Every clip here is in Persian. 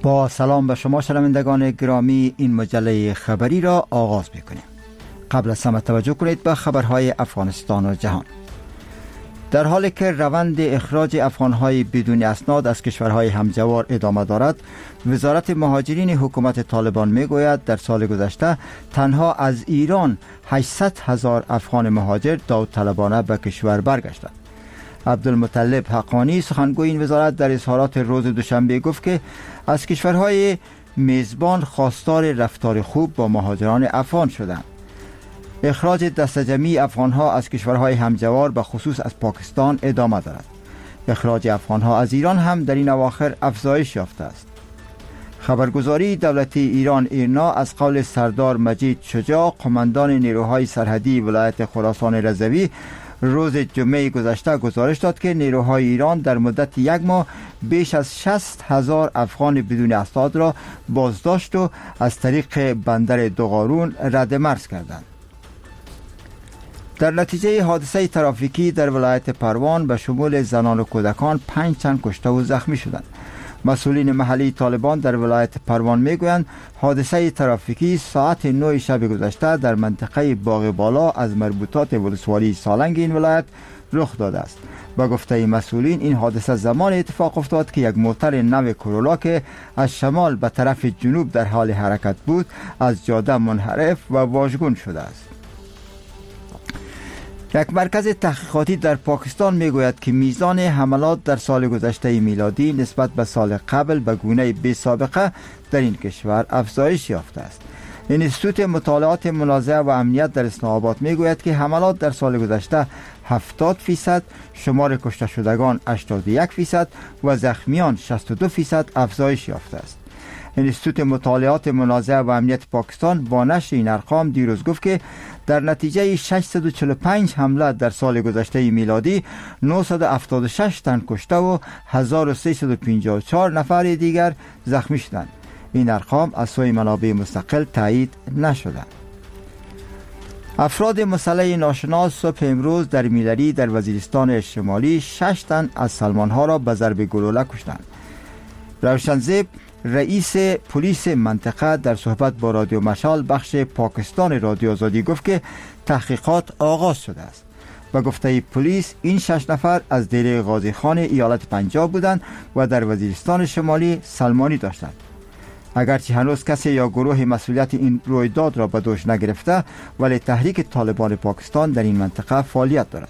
با سلام به شما شنوندگان گرامی، این مجله خبری را آغاز می‌کنیم. قبل از همه توجه کنید به خبرهای افغانستان و جهان. در حالی که روند اخراج افغانهای بدون اسناد از کشورهای همجوار ادامه دارد، وزارت مهاجرین حکومت طالبان میگوید در سال گذشته تنها از ایران 800,000 افغان مهاجر داوطلبانه به کشور برگشتند. عبدالمطلب حقانی سخنگوی این وزارت در اظهارات روز دوشنبه گفت که از کشورهای میزبان خواستار رفتار خوب با مهاجران افغان شدند. اخراج دسته‌جمعی افغانها از کشورهای همجوار به خصوص از پاکستان ادامه دارد. اخراج افغانها از ایران هم در این اواخر افزایش یافته است. خبرگزاری دولتی ایران ایرنا از قول سردار مجید شجاع، قماندان نیروهای سرحدی ولایت خراسان رضوی، روز جمعه گذشته گزارش داد که نیروهای ایران در مدت یک ماه بیش از 60,000 افغان بدون اسناد را بازداشت و از طریق بندر دوغارون رد مرز کردند. در نتیجه حادثه ترافیکی در ولایت پروان به شمول زنان و کودکان 5 تن کشته و زخمی شدند. مسئولین محلی طالبان در ولایت پروان میگویند حادثه ترافیکی ساعت 9 شب گذشته در منطقه باغ بالا از مربوطات ولسوالی سالنگ این ولایت رخ داده است. با گفته مسئولین این حادثه زمان اتفاق افتاد که یک موتر نو کرولا که از شمال به طرف جنوب در حال حرکت بود از جاده منحرف و واژگون شده است. یک مرکز تحقیقاتی در پاکستان میگوید که میزان حملات در سال گذشته میلادی نسبت به سال قبل به گونه بی سابقه در این کشور افزایش یافته است. انستیتوت مطالعات منازعه و امنیت در اسلام آباد میگوید که حملات در سال گذشته 70%، شمار کشته شدگان 81% و زخمیان 62% افزایش یافته است. انستیتوت مطالعات منازعه و امنیت پاکستان با نشر این ارقام دیروز گفت که در نتیجه 645 حمله در سال گذشته میلادی 976 تن کشته و 1354 نفر دیگر زخمی شدند. این ارقام از سوی منابع مستقل تایید نشدند. افراد مسلح ناشناس صبح امروز در میلری در وزیرستان شمالی 6 تن از سلمانها را به ضرب گلوله کشتند. روشنزیب رئیس پلیس منطقه در صحبت با رادیو مشال بخش پاکستان رادیو آزادی گفت که تحقیقات آغاز شده است. و گفته پلیس این 6 نفر از دیره غازی خان ایالت پنجاب بودند و در وزیرستان شمالی سلمانی داشتند. اگرچه هنوز کسی یا گروه مسئولیت این رویداد را به دوش نگرفته، ولی تحریک طالبان پاکستان در این منطقه فعالیت دارد.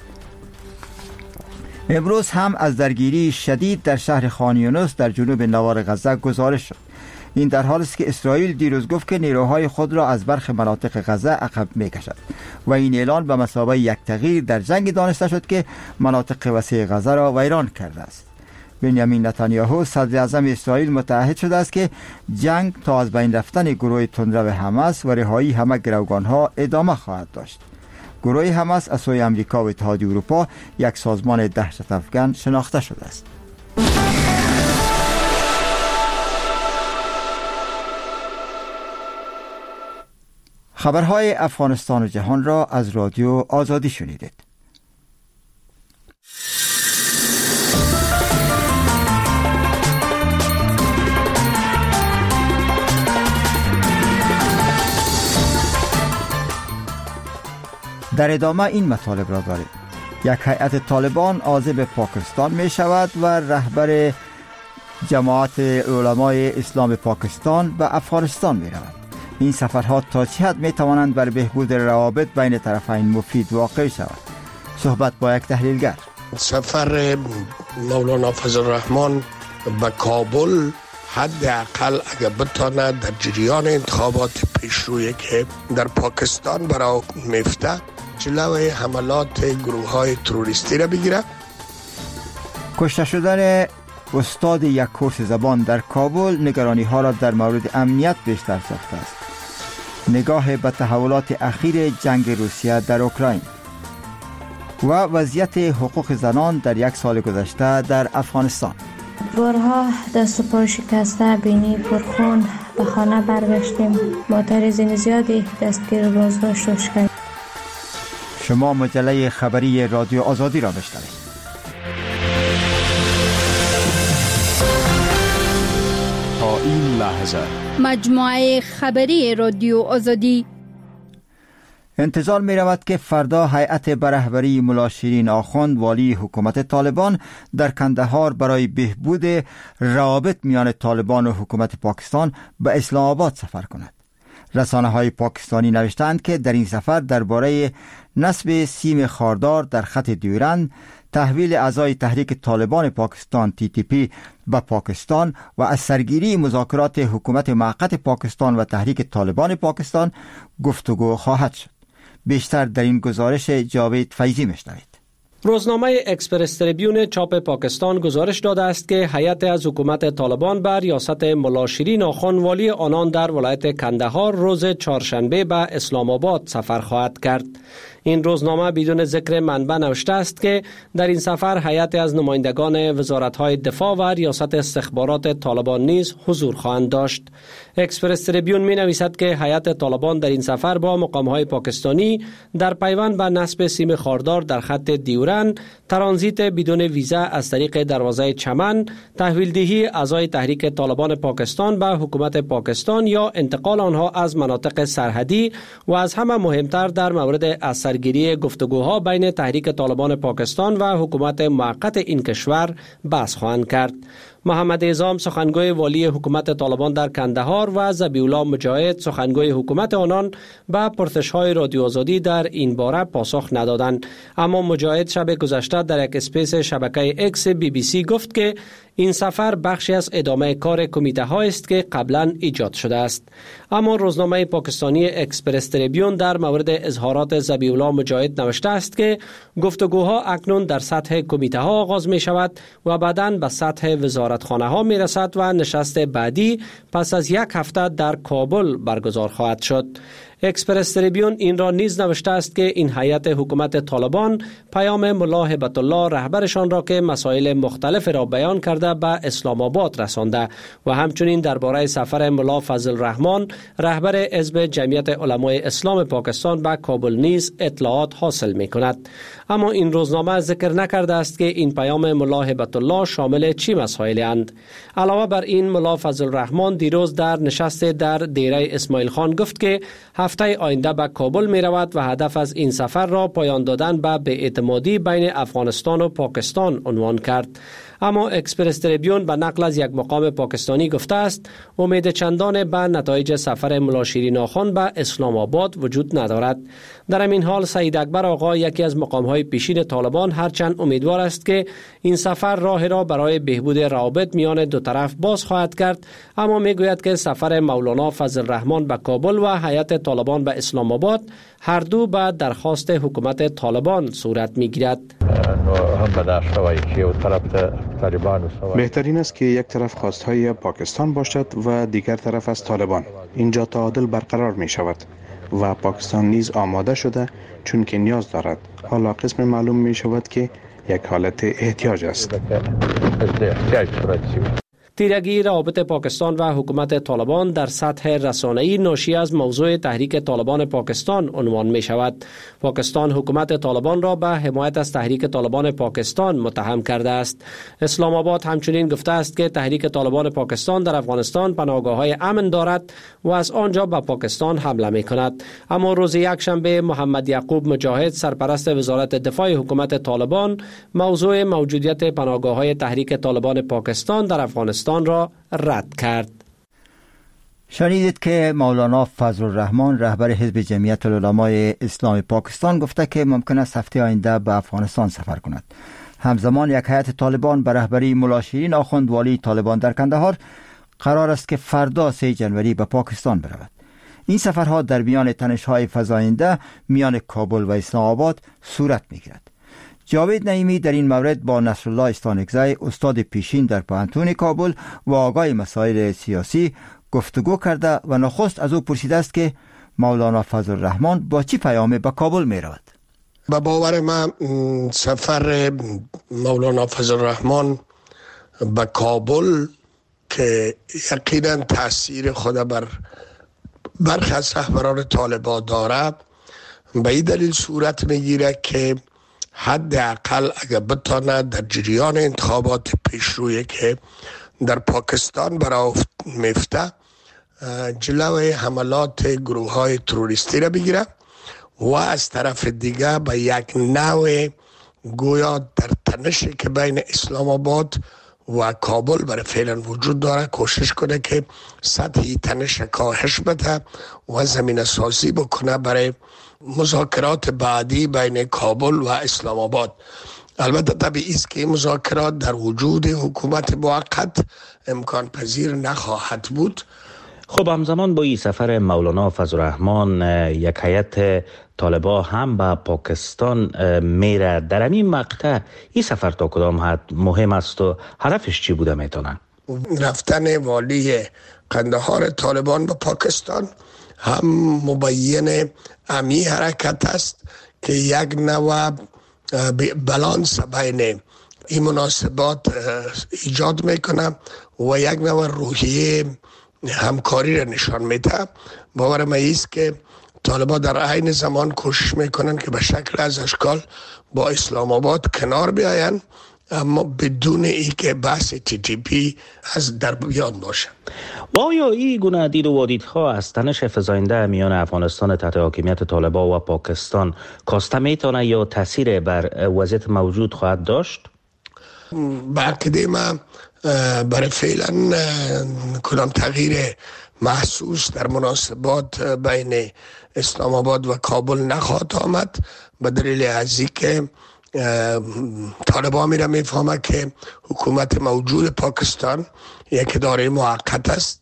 امروز هم از درگیری شدید در شهر خان یونس در جنوب نوار غزه گزارش شد. این در حالی است که اسرائیل دیروز گفت که نیروهای خود را از برخی مناطق غزه عقب می‌کشد و این اعلان به مثابه یک تغییر در جنگ دانسته شد که مناطق وسیع غزه را ویران کرده است. بنیامین نتانیاهو صدر اعظم اسرائیل متعهد شده است که جنگ تا از بین رفتن گروه تندرو حماس و رهایی همه گروگانها ادامه خواهد داشت. گروه حماس از سوی امریکا و اتحادیه اروپا یک سازمان دهشت افکن شناخته شده است. خبرهای افغانستان و جهان را از رادیو آزادی شنیدید. در ادامه این مطالب را داریم. یک هیئت طالبان عازم پاکستان می شود و رهبر جماعت علمای اسلام پاکستان به افغانستان می رود. این سفرها تا چه حد می توانند بر بهبود روابط بین طرفین مفید واقع شود؟ صحبت با یک تحلیلگر. سفر مولانا فضل الرحمن به کابل حداقل اگر بتانه در جریان انتخابات پیشرویی که در پاکستان برای میفته جلوی حملات گروه های تروریستی را بگیره. کشته شدن استاد یک کورس زبان در کابل نگرانی ها را در مورد امنیت بیشتر ساخته است. نگاه به تحولات اخیر جنگ روسیه در اوکراین و وضعیت حقوق زنان در یک سال گذشته در افغانستان. بارها دست و پا شکسته، بینی پرخون به خانه برگشتیم. معترضین زیادی دستگیر بازداشت و شکنجه. شما مجله خبری رادیو آزادی را بشنوید. تا این لحظه مجموعه خبری رادیو آزادی. انتظار می رود که فردا هیئت به رهبری ملا شیرین آخوند والی حکومت طالبان در کندهار برای بهبود روابط میان طالبان و حکومت پاکستان به اسلام آباد سفر کند. رسانه های پاکستانی نوشتند که در این سفر درباره نصب سیم خاردار در خط دیورند، تحویل اعضای تحریک طالبان پاکستان TTP به پاکستان و از سرگیری مذاکرات حکومت موقت پاکستان و تحریک طالبان پاکستان گفتگو خواهد شد. بیشتر در این گزارش جاوید فیضی میشنوید. روزنامه اکسپرس تریبیون چاپ پاکستان گزارش داده است که هیئت از حکومت طالبان بر ریاست ملا شیرین آخوند والی آنان در ولایت کندهار روز چهارشنبه به اسلام آباد سفر خواهد کرد. این روزنامه بدون ذکر منبع نوشته است که در این سفر هیئت از نمایندگان وزارت‌های دفاع و ریاست استخبارات طالبان نیز حضور خواهند داشت. اکسپرس تریبیون می نویسد که هیئت طالبان در این سفر با مقام‌های پاکستانی در پیوند به نصب سیم خاردار در خط دیورند، ترانزیت بدون ویزا از طریق دروازه چمن، تحویل دهی اعضای تحریک طالبان پاکستان به حکومت پاکستان یا انتقال آنها از مناطق سرحدی و از همه مهمتر در مورد اثرگیری گفتگوها بین تحریک طالبان پاکستان و حکومت موقت این کشور بحث خواهند کرد. محمد اعظام سخنگوی والی حکومت طالبان در کندهار و ذبیح‌الله مجاهد سخنگوی حکومت آنان به پرسش‌های رادیو آزادی در این باره پاسخ ندادند، اما مجاهد شب گذشته در یک اسپیس شبکه اکس BBC گفت که این سفر بخشی از ادامه کار کمیته ها است که قبلا ایجاد شده است. اما روزنامه پاکستانی اکسپرس تریبیون در مورد اظهارات ذبیح‌الله مجاهد نوشته است که گفتگوها اکنون در سطح کمیته ها آغاز می شود و بعداً به سطح وزارتخانه ها می رسد و نشست بعدی پس از یک هفته در کابل برگزار خواهد شد. اکسپرس تریبیون این را نیز نوشته است که این هیئت حکومت طالبان پیام ملا هبت الله رهبرشان را که مسائل مختلف را بیان کرده به اسلام آباد رسانده و همچنین درباره سفر ملا فضل الرحمن رهبر حزب جمعیت علمای اسلام پاکستان به کابل نیز اطلاعات حاصل می کند. اما این روزنامه ذکر نکرده است که این پیام ملا هبت الله شامل چی مسائلی اند. علاوه بر این ملا فضل الرحمن دیروز در نشست در دیره اسماعیل خان گفت که هفته آینده به کابل می رود و هدف از این سفر را پایان دادن به بی‌اعتمادی بین افغانستان و پاکستان عنوان کرد. اما اکسپرس تریبیون به نقل از یک مقام پاکستانی گفته است امید چندان به نتایج سفر ملا شیرین آخوند به اسلام آباد وجود ندارد. در همین حال سعید اکبر آقا یکی از مقام‌های پیشین طالبان هرچند امیدوار است که این سفر راه را برای بهبود روابط میان دو طرف باز خواهد کرد، اما میگوید که سفر مولانا فضل الرحمن به کابل و هیئت طالبان به اسلام آباد هر دو به درخواست حکومت طالبان صورت میگیرد. بهترین است که یک طرف خواستهای پاکستان باشد و دیگر طرف از طالبان. اینجا تعادل برقرار می شود و پاکستان نیز آماده شده چون که نیاز دارد. حالا قسم معلوم می شود که یک حالت احتیاج است. تیرگی روابط پاکستان و حکومت طالبان در سطح رسانه‌ای ناشی از موضوع تحریک طالبان پاکستان عنوان می شود. پاکستان حکومت طالبان را به حمایت از تحریک طالبان پاکستان متهم کرده است. اسلام آباد همچنین گفته است که تحریک طالبان پاکستان در افغانستان پناهگاه‌های امن دارد و از آنجا به پاکستان حمله می کند. اما روز یکشنبه محمد یعقوب مجاهد سرپرست وزارت دفاع حکومت طالبان موضوع موجودیت پناهگاه‌های تحریک طالبان پاکستان در افغانستان را رد کرد. شنیدید که مولانا فضل الرحمن رهبر حزب جمعیت العلمای اسلام پاکستان گفته که ممکن است هفته آینده به افغانستان سفر کند. همزمان یک هیئت طالبان به رهبری ملا شیرین آخوند والی طالبان در کندهار قرار است که فردا 3 جنوری به پاکستان برود. این سفرها در میان تنش‌های فزاینده میان کابل و اسلام آباد صورت می‌گیرد. جاوید نعیمی در این مورد با نصرالله استانکزی استاد پیشین در پوهنتون کابل و آگاه مسائل سیاسی گفتگو کرده و نخست از او پرسیده است که مولانا فضل الرحمن با چی پیامه به کابل می رود؟ به باور من سفر مولانا فضل الرحمن به کابل که یقینا تاثیر خود بر برخی از رهبران طالبان داره به این دلیل صورت میگیره که حداقل اگر بتانه در جریان انتخابات پیشرویی که در پاکستان برای میفته جلوی حملات گروه های تروریستی را بگیره و از طرف دیگه به یک نوع گویا در تنشی که بین اسلام آباد و کابل برای فعلا وجود داره کوشش کنه که سطح تنش کاهش بده و زمینه سازی بکنه برای مذاکرات بعدی بین کابل و اسلام آباد. البته طبیعی است که این مذاکرات در وجود حکومت موقت امکان پذیر نخواهد بود. خب همزمان با این سفر مولانا فضلالرحمن یک هیئت طالبا هم به پاکستان میره. در این مقطع این سفر تا کدام حد مهم است و هدفش چی بوده میتونه؟ رفتن والی قندهار طالبان به پاکستان هم مبین امی حرکت است که یک نوع بالانس بین این مناسبات ایجاد میکنه و یک نوع روحیه همکاری را نشان میده. باور من است که طالبان در عین زمان کوشش میکنن که به شکل از اشکال با اسلام آباد کنار بیاین، اما بدون اینکه بحث TTP از در بیان باشه. آیا این گونه دید و واردها از تنش فزاینده میان افغانستان تحت حاکمیت طالبان و پاکستان کاسته میتونه یا تاثیر بر وضعیت موجود خواهد داشت؟ به عقیده من برای فعلا کدام تغییر محسوس در مناسبات بین اسلام آباد و کابل نخواهد آمد، به دلیل از اینکه طالبان میره میفهمه که حکومت موجود پاکستان یک اداره موقت است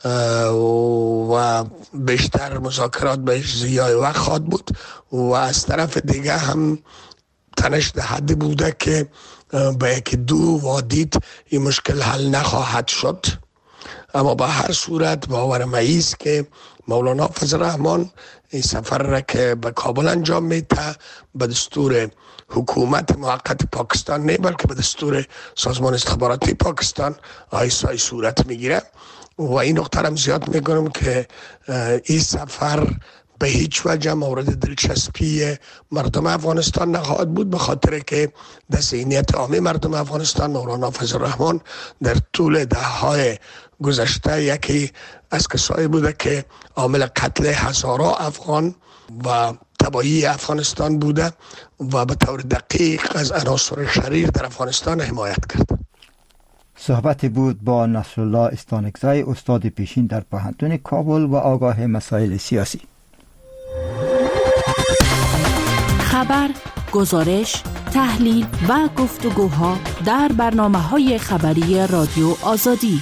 و بیشتر مذاکرات بهش ضیاع وقت خواهد بود و از طرف دیگه هم تنش در حدی بوده که به یک دو وادید این مشکل حل نخواهد شد. اما به هر صورت باور من است که مولانا فضلالرحمن این سفر را که به کابل انجام میده به دستور حکومت موقت پاکستان نه بلکه به دستور سازمان استخباراتی پاکستان آیسای صورت میگیره و این نقطه را زیاد میکنم که این سفر به هیچ وجه مورد دلچسپی مردم افغانستان نخواهد بود، به خاطر که در ذهنیت عام مردم افغانستان مولانا فضلالرحمن در طول دهه‌های گذشته یکی از کسایی بوده که عامل قتل هزاران افغان و تباهی افغانستان بوده و به طور دقیق از عناصر شریر در افغانستان حمایت کرد. صحبت بود با نصرالله استانکزی، استاد پیشین در پوهنتون کابل و آگاه مسائل سیاسی. خبر، گزارش، تحلیل و گفتگوها در برنامه‌های خبری رادیو آزادی.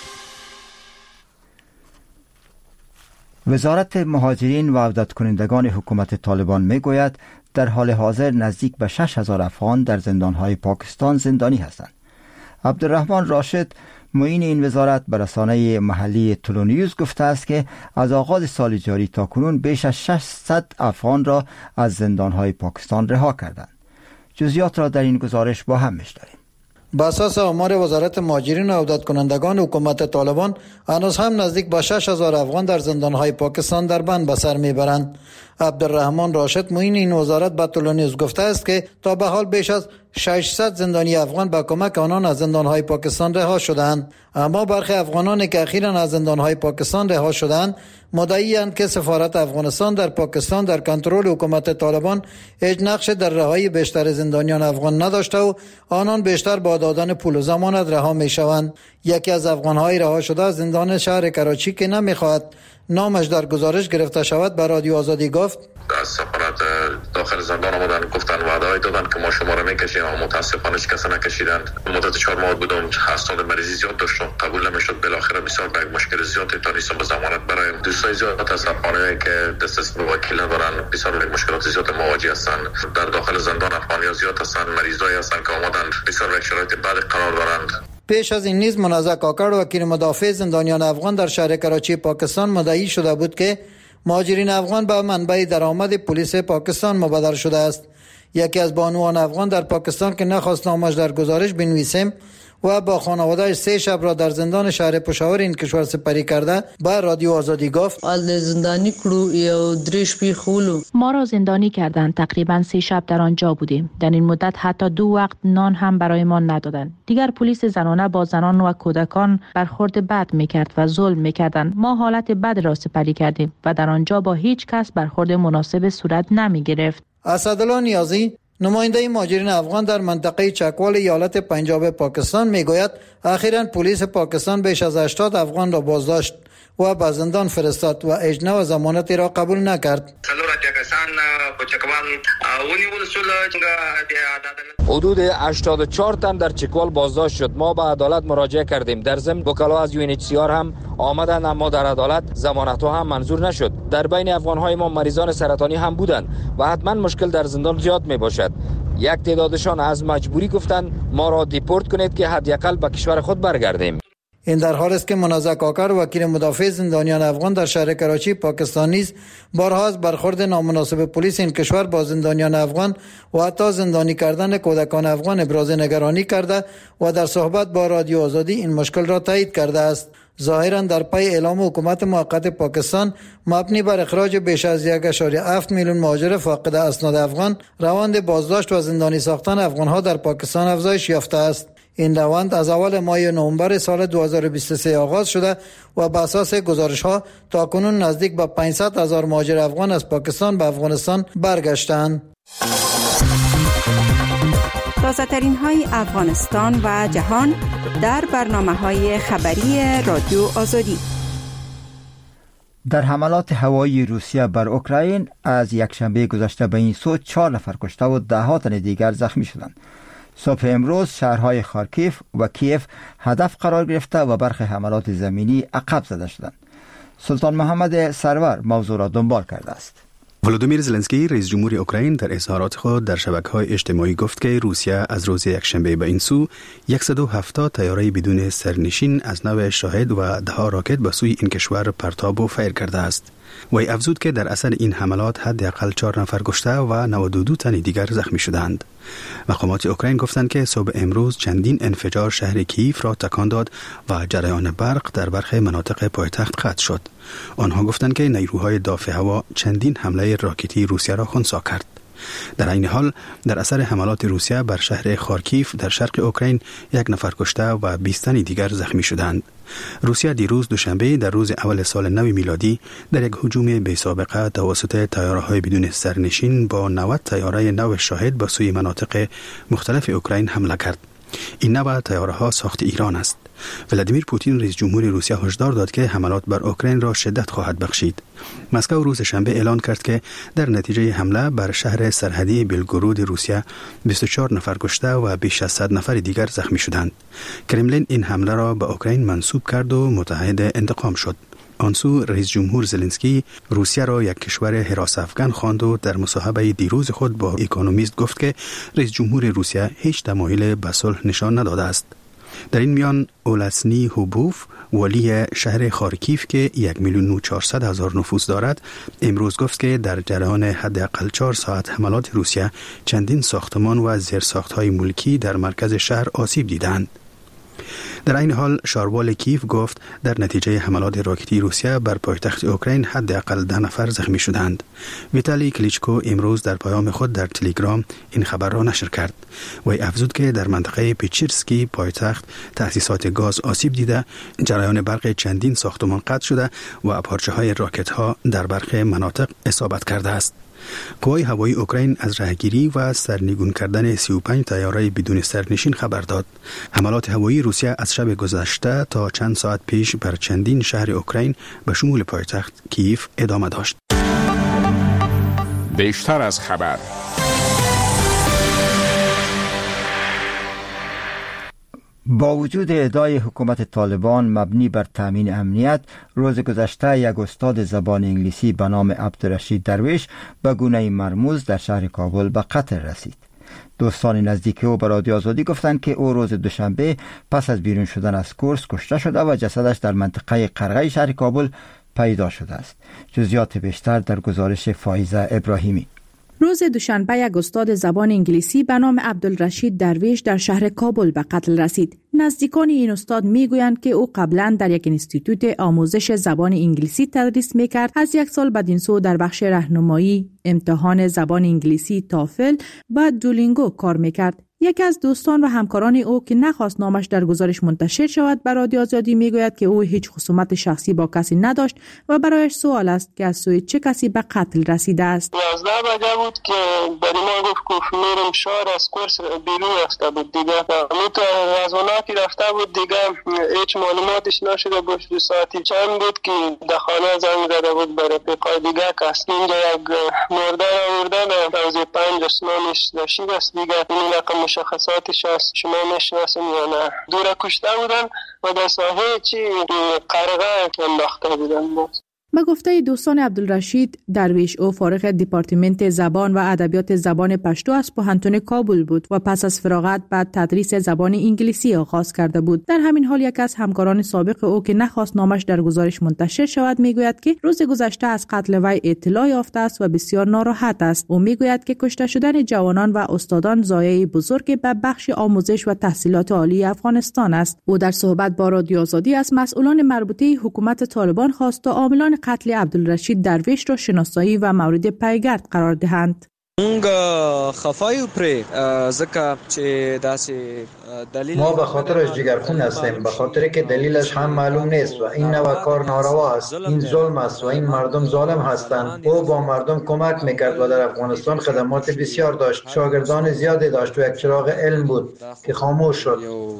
وزارت مهاجرین و عودت کنندگان حکومت طالبان میگوید در حال حاضر نزدیک به 6,000 افغان در زندانهای پاکستان زندانی هستند. عبدالرحمن راشد معین این وزارت به رسانه محلی تلونیوز گفته است که از آغاز سال جاری تا کنون بیش از 600 افغان را از زندانهای پاکستان رها کردند. جزئیات را در این گزارش با هم میشنویم. بر اساس آمار وزارت مهاجرین و عودت کنندگان حکومت طالبان هنوز هم نزدیک به 6,000 افغان در زندانهای پاکستان در بند به سر میبرند. عبدالرحمن راشد معین این وزارت به تلونیوز گفته است که تا به حال بیش از 600 زندانی افغان با کمک آنان از زندانهای پاکستان رها شدند، اما برخی افغانانی که اخیراً از زندانهای پاکستان رها شدند مدعی‌اند که سفارت افغانستان در پاکستان در کنترل حکومت طالبان هیچ نقش در رهایی بیشتر زندانیان افغان نداشته و آنان بیشتر با دادن پول و ضمانت رها میشوند. یکی از افغان‌های رها شده از زندان شهر کراچی که نمیخواهد نامش در گزارش گرفته شود به رادیو آزادی گفت: از سفارت داخل زندان آمدن، گفتن وعده دادن که ما شما رو میکشیم، اما متاسفانه کسی نکشیدند. مدت 4 ماه بودم، حساسیت مریضی زیاد داشتم، قبول نمیشد. بالاخره بسیار به مشکل زیادی تونستم به ضمانت برایم. دوستای زیاد از افغانایی که دسترسی به وکیل ندارن بسیار به مشکلات زیاد مواجه هستند. در داخل زندان افغانی‌ها زیاد هستند، مریضایی هستند که آمدن بسیار به شرایط بد قرار دارند. پیش از این نیز منازع کاکر وکیل مدافع زندانیان افغان در شهر کراچی پاکستان مدعی شده بود که مهاجرین افغان به منبع درآمد پلیس پاکستان مبادر شده است. یکی از بانوان افغان در پاکستان که نخواست نامش در گزارش بنویسیم و با خانواده‌اش 3 شب را در زندان شهر پشاور این کشور سپری کرده به رادیو آزادی گفت زندانی کړو یو 3 شپې خولو. ما را زندانی کردند. تقریبا 3 شب در آنجا بودیم. در این مدت حتی 2 وقت نان هم برای ما ندادند. دیگر پلیس زنانه با زنان و کودکان برخورد بد میکرد و ظلم میکردند. ما حالت بد را سپری کردیم و در آنجا با هیچ کس برخورد مناسب صورت نمیگرفت. اسدالله نیازی نماینده مهاجرین افغان در منطقه چکوال ایالت پنجاب پاکستان میگوید اخیراً پلیس پاکستان بیش از 80 افغان را بازداشت و به زندان فرستاد و اجنه و ضمانت را قبول نکرد. حدود 84 تن در چکوال بازداشت شد. ما به عدالت مراجعه کردیم. در ضمن وکلا از UNHCR هم آمدند، اما در عدالت ضمانت ها هم منظور نشد. در بین افغان های ما مریضان سرطانی هم بودند و حتما مشکل در زندان زیاد می باشد. یک تعدادشان از مجبوری گفتند ما را دیپورت کنید که حداقل به کشور خود برگردیم. این در حال است که منازع کاکر وکیل مدافع زندانیان افغان در شهر کراچی پاکستان نیز بارها از برخورد نامناسب پلیس این کشور با زندانیان افغان و حتی زندانی کردن کودکان افغان ابراز نگرانی کرده و در صحبت با رادیو آزادی این مشکل را تایید کرده است. ظاهرا در پی اعلام حکومت موقت پاکستان مبنی بر اخراج بیش از 1.7 میلیون مهاجر فاقد اسناد افغان، روند بازداشت و زندانی ساختن افغانها در پاکستان افزایش یافته است. این روند از اول ماه نوامبر سال 2023 آغاز شده و بر اساس گزارش‌ها تاکنون نزدیک به 500,000 مهاجر افغان از پاکستان به افغانستان برگشتند. تازه‌ترین های افغانستان و جهان در برنامه‌های خبری رادیو آزادی. در حملات هوایی روسیه بر اوکراین از یکشنبه گذشته به این سو 4 نفر کشته و 10 تن دیگر زخمی شدند. صبح امروز شهرهای خارکیف و کیف هدف قرار گرفته و برخی حملات زمینی عقب زده شدند. سلطان محمد سرور موضوع را دنبال کرده است. ولودیمیر زلنسکی رئیس جمهور اوکراین در اظهارات خود در شبکه‌های اجتماعی گفت که روسیه از روز یکشنبه به این سو 170 طیاره بدون سرنشین از نوع شاهد و 10 راکت به سوی این کشور پرتاب و فیر کرده است. وی افزود که در اثر این حملات حداقل 4 نفر کشته و 92 تن دیگر زخمی شدند. مقامات اوکراین گفتند که صبح امروز چندین انفجار شهر کیف را تکان داد و جریان برق در برخی مناطق پایتخت قطع شد. آنها گفتند که نیروهای دافع هوا چندین حمله راکتی روسیه را خنثی کرد. در این حال در اثر حملات روسیه بر شهر خارکیف در شرق اوکراین 1 نفر کشته و 20 تن دیگر زخمی شدند. روسیه دیروز دوشنبه در روز اول سال نو میلادی در یک هجوم بی سابقه توسط طیاره‌های بدون سرنشین با 90 طیاره نو شاهد به سوی مناطق مختلف اوکراین حمله کرد. این نوع طیاره‌ها ساخت ایران است. ولادیمیر پوتین رئیس جمهور روسیه هشدار داد که حملات بر اوکراین را شدت خواهد بخشید. مسکو روز شنبه اعلان کرد که در نتیجه حمله بر شهر سرحدی بلگورود روسیه 24 نفر کشته و بیش از 100 نفر دیگر زخمی شدند. کرملین این حمله را به اوکراین منسوب کرد و متعهد انتقام شد. آنسو رئیس جمهور زلنسکی روسیه را یک کشور حراس افغان خواند و در مصاحبه دیروز خود با اکونومیست گفت که رئیس جمهور روسیه هیچ تمایل به صلح نشان نداده است. در این میان اولسنی هوبوف ولی شهر خارکیف که 1,400,000 نفوس دارد امروز گفت که در جریان حداقل 4 ساعت حملات روسیه چندین ساختمان و زیرساخت‌های ملکی در مرکز شهر آسیب دیدند. در این حال شاروال کیف گفت در نتیجه حملات راکتی روسیه بر پایتخت اوکراین حداقل 10 نفر زخمی شدند. ویتالی کلیچکو امروز در پیام خود در تلگرام این خبر را نشر کرد. وی افزود که در منطقه پیچیرسکی پایتخت تأسیسات گاز آسیب دیده، جریان برق چندین ساختمان قطع شده و پارچه‌های راکت‌ها در برخی مناطق اصابت کرده است. قوای هوایی اوکراین از راهگیری و سرنگون کردن 35 طیاره بدون سرنشین خبر داد. حملات هوایی روسیه از شب گذشته تا چند ساعت پیش بر چندین شهر اوکراین به شمول پایتخت کیف ادامه داشت. بیشتر از خبر. با وجود ادعای حکومت طالبان مبنی بر تامین امنیت، روز گذشته یک استاد زبان انگلیسی به نام عبدالرشید درویش به گونه مرموز در شهر کابل به قتل رسید. دوستان نزدیک او به رادیو آزادی گفتند که او روز دوشنبه پس از بیرون شدن از کورس کشته شده و جسدش در منطقه قرغه شهر کابل پیدا شده است. جزئیات بیشتر در گزارش فایزه ابراهیمی. روز دوشنبه یک استاد زبان انگلیسی به نام عبدالرشید درویش در شهر کابل به قتل رسید. نزدیکان این استاد میگویند که او قبلا در یک انستیتوت آموزش زبان انگلیسی تدریس میکرد. از یک سال بعد این سو در بخش راهنمایی امتحان زبان انگلیسی تافل و دولینگو کار میکرد. یکی از دوستان و همکاران او که نخواست نامش در گزارش منتشر شود به رادیو آزادی میگوید که او هیچ خصومت شخصی با کسی نداشت و برایش سوال است که از سوی چه کسی به قتل رسیده است. 11 بجه بود که برای ما گفت که میرم شهر، از کورس بیرون رفته بود دیگه. تو رزوناتی رفته بود دیگه، هیچ معلوماتش نشده بود. ساعتی چند بود که در خانه زنگ زده بود برای پیکای دیگه کس. اینجا یک مرده آوردن روز 5 اسمانش داشید است دیگه. این رقم مشخصاتش هست، شما میشناسین یا نه. دور کشته بودن و در ساحه چی قرقه انداخته بودن بود. به گفته دوستان عبدالرشید درویش، او فارغ دپارتمنت زبان و ادبیات زبان پشتو از پوهنتون کابل بود و پس از فراغت بعد تدریس زبان انگلیسی آغاز کرده بود. در همین حال یک از همکاران سابق او که نخواست نامش در گزارش منتشر شود میگوید که روز گذشته از قتل وی اطلاع یافته است و بسیار ناراحت است. او میگوید که کشته شدن جوانان و استادان ضایعه بزرگ به بخش آموزش و تحصیلات عالی افغانستان است. او در صحبت با رادیو آزادی از مسئولان مربوطه حکومت طالبان خواست تا عاملان قتل عبدالرشید درویش را شناسایی و مورد پیگرد قرار دهند. ما به خاطرش جگرخون هستیم، به خاطری که دلیلش هم معلوم نیست و این نوع کار ناروا است. این ظلم است و این مردم ظالم هستند. او با مردم کمک میکرد و در افغانستان خدمات بسیار داشت. شاگردان زیادی داشت و یک چراغ علم بود که خاموش شد.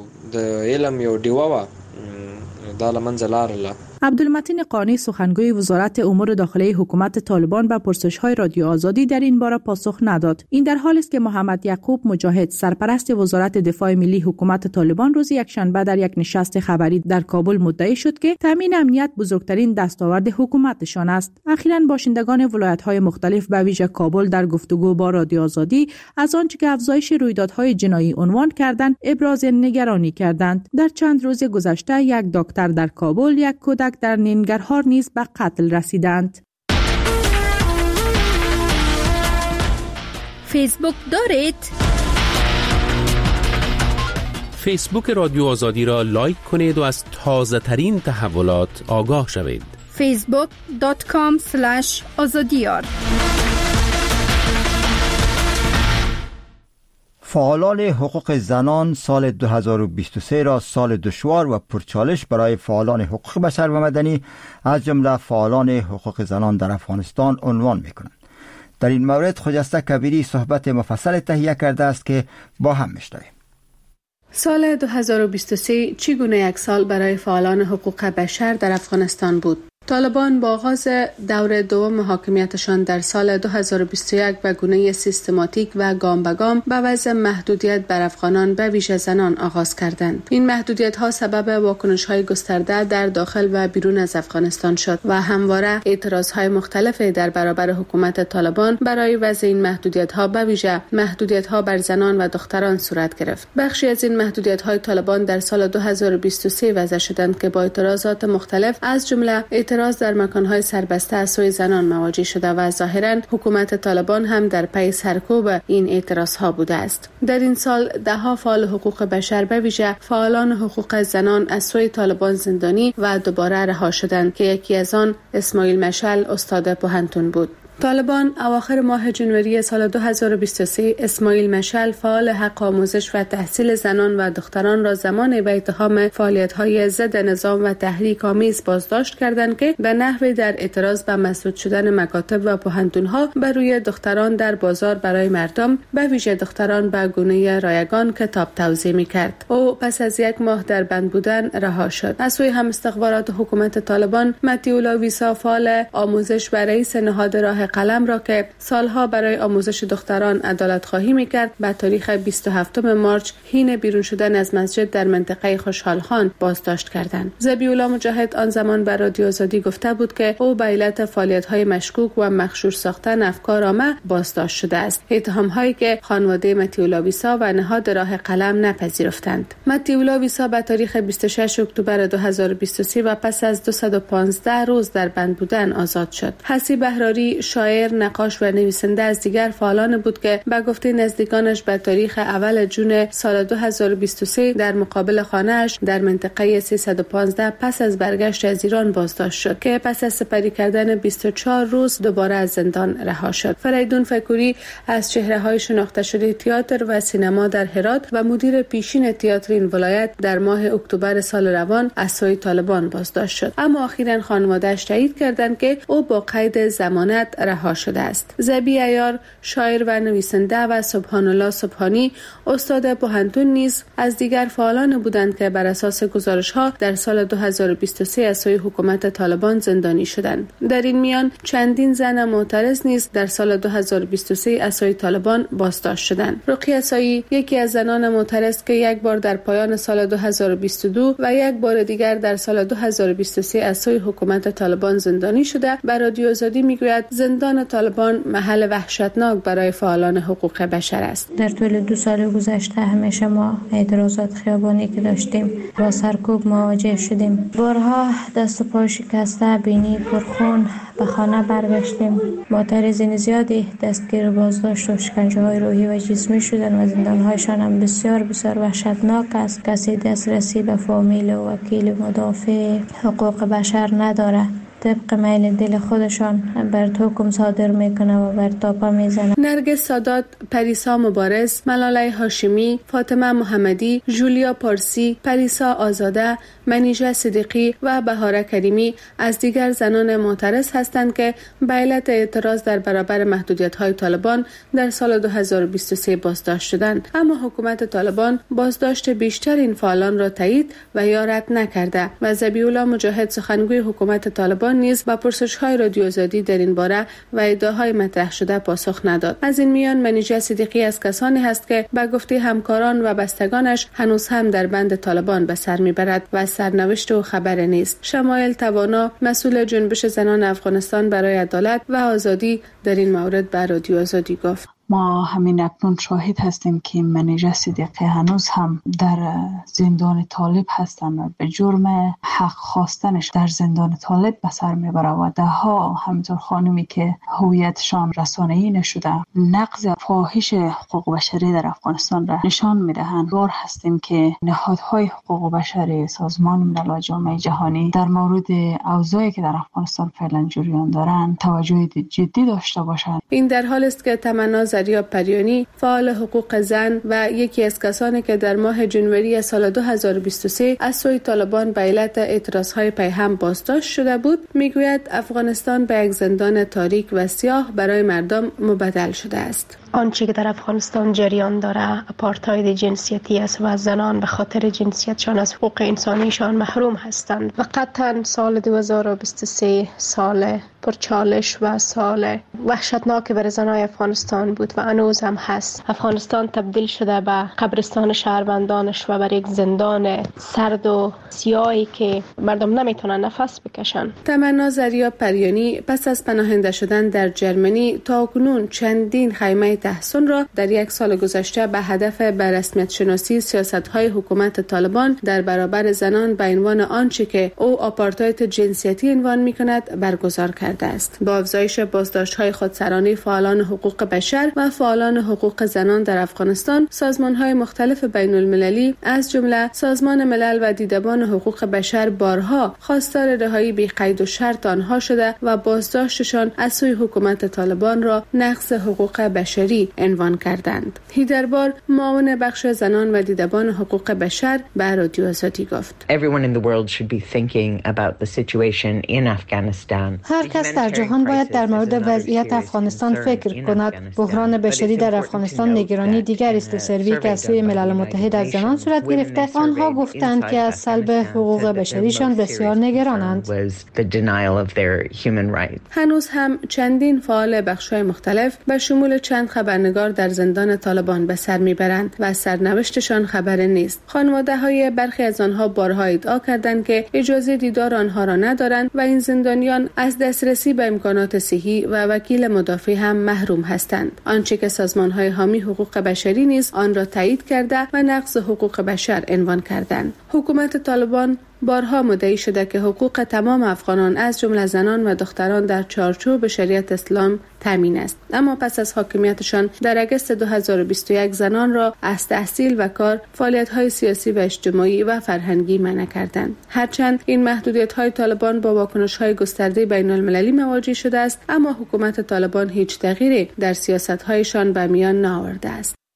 عبدالمتین قانی سخنگوی وزارت امور داخلی حکومت طالبان به پرسش‌های رادیو آزادی در این باره پاسخ نداد. این در حالی است که محمد یعقوب مجاهد سرپرست وزارت دفاع ملی حکومت طالبان روز یکشنبه در یک نشست خبری در کابل مدعی شد که تامین امنیت بزرگترین دستاورد حکومتشان است. اخیراً باشندگان ولایت‌های مختلف به ویژه کابل در گفتگو با رادیو آزادی از آنچه که افزایش رویدادهای جنایی عنوان کردند ابراز نگرانی کردند. در چند روز گذشته یک دکتر در کابل، یک کودک در ننگرهار نیز به قتل رسیدند. فیسبوک دارید؟ فیسبوک رادیو آزادی را لایک کنید و از تازه ترین تحولات آگاه شوید. facebook.com/azadiyar. فعالان حقوق زنان سال 2023 را سال دشوار و پرچالش برای فعالان حقوق بشر و مدنی از جمله فعالان حقوق زنان در افغانستان عنوان می‌کنند. در این مورد خجسته کبیری صحبت مفصل تهیه کرده است که با هم میشنویم. سال 2023 چگونه یک سال برای فعالان حقوق بشر در افغانستان بود؟ طالبان با آغاز دور دوم حاکمیتشان در سال 2021 به گونه سیستماتیک و گام به گام به وضع محدودیت بر افغانان به ویژه زنان آغاز کردند. این محدودیت ها سبب واکنش های گسترده در داخل و بیرون از افغانستان شد و همواره اعتراض های مختلف در برابر حکومت طالبان برای وضع این محدودیت ها به ویژه محدودیت ها بر زنان و دختران صورت گرفت. بخشی از این محدودیت های طالبان در سال 2023 وضع شدند که با اعتراضات مختلف از جمله اعتراض در مکان‌های سربسته از سوی زنان مواجه شده و ظاهراً حکومت طالبان هم در پی سرکوب این اعتراضها بوده است. در این سال ده‌ها فعال حقوق بشر به ویژه فعالان حقوق زنان از سوی طالبان زندانی و دوباره رها شدند که یکی از آن اسماعیل مشعل استاد پوهنتون بود. طالبان اواخر ماه ژانویه سال 2023 اسماعیل مشعل فعال حق آموزش و تحصیل زنان و دختران را زمان به اتهام فعالیت‌های ضد نظام و تحریک آمیز بازداشت کردند که به نحوی در اعتراض به مسدود شدن مکاتب و پوهنتون‌ها بر روی دختران در بازار برای مردم به ویژه دختران به گونه رایگان کتاب توزیع می‌کرد. او پس از یک ماه در بند بودن رها شد. از سوی هم استخبارات حکومت طالبان متیولا ویسا فعال آموزش و رئیس نهاد راه قلم را که سالها برای آموزش دختران عدالت خواهی میکرد به تاریخ 27 مارچ حین بیرون شدن از مسجد در منطقه خوشحال خان بازداشت کردند. ذبیح‌الله مجاهد آن زمان بر رادیو آزادی گفته بود که او به علت فعالیت‌های مشکوک و مخشوش ساختن افکار عامه بازداشت شده است. اتهام‌هایی که خانواده متیولا ویسا و نهاد راه قلم نپذیرفتند. متیولا ویسا به تاریخ 26 اکتبر 2023 و پس از 215 روز در بند بودن آزاد شد. حسیب بهراری شاعر، نقاش و نویسنده از دیگر فعالان بود که به گفته نزدیکانش به تاریخ اول جون سال 2023 در مقابل خانه‌اش در منطقه 315 پس از برگشت از ایران بازداشت شد که پس از سپری کردن 24 روز دوباره از زندان رها شد. فریدون فکوری از چهره‌های شناخته شده تئاتر و سینما در هرات و مدیر پیشین تئاتر این ولایت در ماه اکتبر سال روان از سوی طالبان بازداشت شد، اما اخیراً خانواده‌اش تایید کردند که او با قید ضمانت رها شده است. زبی عیار، شاعر و نویسنده و سبحان الله سبحانی، استاد پوهنتون نیز از دیگر فعالان بودند که بر اساس گزارش‌ها در سال 2023 از سوی حکومت طالبان زندانی شدند. در این میان چندین زن معترض نیز در سال 2023 از سوی طالبان بازداشت شدند. رقیه سایی، یکی از زنان معترض که یک بار در پایان سال 2022 و یک بار دیگر در سال 2023 از سوی حکومت طالبان زندانی شده، به رادیو آزادی میگوید زندان طالبان محل وحشتناک برای فعالان حقوق بشر است. در طول 2 سال گذشته همیشه ما اعتراضات خیابانی که داشتیم با سرکوب مواجه شدیم. بارها دست و پا شکسته، بینی پرخون به خانه برگشتیم. معترضین زیادی دستگیر بازداشت و شکنجه‌های روحی و جسمی شدند و زندان‌هایشان هم بسیار وحشتناک است. کسی دسترسی به فامیل و وکیل مدافع حقوق بشر نداره. طبق میل دل خودشان بر حکم صادر میکنه و بر تاپه میزنه. نرگس سادات، پریسا مبارز، ملاله هاشمی، فاطمه محمدی، جولیا پارسی، پریسا آزاده، منیژه صدیقی و بهاره کریمی از دیگر زنان معترض هستند که به علت اعتراض در برابر محدودیت‌های طالبان در سال 2023 بازداشت شدند، اما حکومت طالبان بازداشت بیشتر این فعالان را تایید و یا رد نکرده و ذبیح‌الله مجاهد، سخنگوی حکومت طالبان، نیز با پرسش‌های رادیو آزادی در این باره و ادعاهای مطرح شده پاسخ نداد. از این میان منیژه صدیقی از کسانی است که به گفته همکاران و بستگانش هنوز هم در بند طالبان به سر میبرد و سرنوشت و خبر نیست. شمایل توانا، مسئول جنبش زنان افغانستان برای عدالت و آزادی، در این مورد به رادیو آزادی گفت: ما همین اکنون شاهد هستیم که منیژه صدیقی هنوز هم در زندان طالب هستند و به جرم حق خواستنش در زندان طالب به سر میبره و ده ها همینطور خانمی که هویتشان رسانه‌ای نشده نقض فاحش حقوق بشری در افغانستان را نشان میدهند. بار هستیم که نهادهای حقوق بشری، سازمان ملل و جامعه جهانی در مورد اوضاعی که در افغانستان فعلا جریان دارند توجه جدی داشته باشند. این در حال است که تمنا زریا پریانی، فعال حقوق زن و یکی از کسانی که در ماه جنوری سال 2023 از سوی طالبان به علت اعتراضهای پیهم بازداشت شده بود، میگوید افغانستان به یک زندان تاریک و سیاه برای مردم مبدل شده است. آنچه که در افغانستان جریان داره آپارتاید جنسیتی است و زنان به خاطر جنسیتشان از حقوق انسانیشان محروم هستند و قطعا سال 2023 سال پرچالش و سال وحشتناک برای زنای افغانستان بود و هنوز هم هست. افغانستان تبدیل شده به قبرستان شهروندانش و بر یک زندان سرد و سیاهی که مردم نمیتونن نفس بکشن. تمنا زریا پریانی پس از پناهنده شدن در جرمنی تاکنون چندین خیمه تحصن را در یک سال گذشته به هدف به رسمیت شناسی سیاست‌های حکومت طالبان در برابر زنان به عنوان آنچه که او آپارتاید جنسیتی عنوان می‌کند برگزار کرده است. با افزایش بازداشت‌های خودسرانه فعالان حقوق بشر و فعالان حقوق زنان در افغانستان، سازمان‌های مختلف بین‌المللی از جمله سازمان ملل و دیدبان حقوق بشر بارها خواستار رهایی بی قید و شرط آنها شده و بازداشتشان از سوی حکومت طالبان را نقض حقوق بشری عنوان کردند. هیدربار، معاون بخش زنان و دیدبان حقوق بشر، به رادیو آزادی گفت: هر کس در جهان باید در مورد وضعیت افغانستان فکر کند. بحران بشری در افغانستان نگرانی دیگر است. سروی که از سوی ملل متحد از زنان صورت گرفته، آنها گفتند که از سلب حقوق بشریشان بسیار نگرانند. هنوز هم چندین فعال بخش‌های مختلف به شمول چند خبرنگار در زندان طالبان به سر میبرند و سرنوشتشان خبر نیست. خانواده‌های برخی از آنها بارها ادعا کردند که اجازه دیدار آنها را ندارند و این زندانیان از دسترسی به امکانات صحی و وکیل مدافع هم محروم هستند. آنچه که سازمان‌های حامی حقوق بشری نیز آن را تایید کرده و نقض حقوق بشر عنوان کردند. حکومت طالبان بارها مدعی شده که حقوق تمام افغانان از جمله زنان و دختران در چارچوب شریعت اسلام تامین است. اما پس از حاکمیتشان در اگست 2021 زنان را از تحصیل و کار، فعالیت‌های سیاسی و اجتماعی و فرهنگی منع کردند. هرچند این محدودیت‌های طالبان با واکنش‌های گسترده بین‌المللی مواجه شده است، اما حکومت طالبان هیچ تغییری در سیاست‌هایشان به میان نآورده است.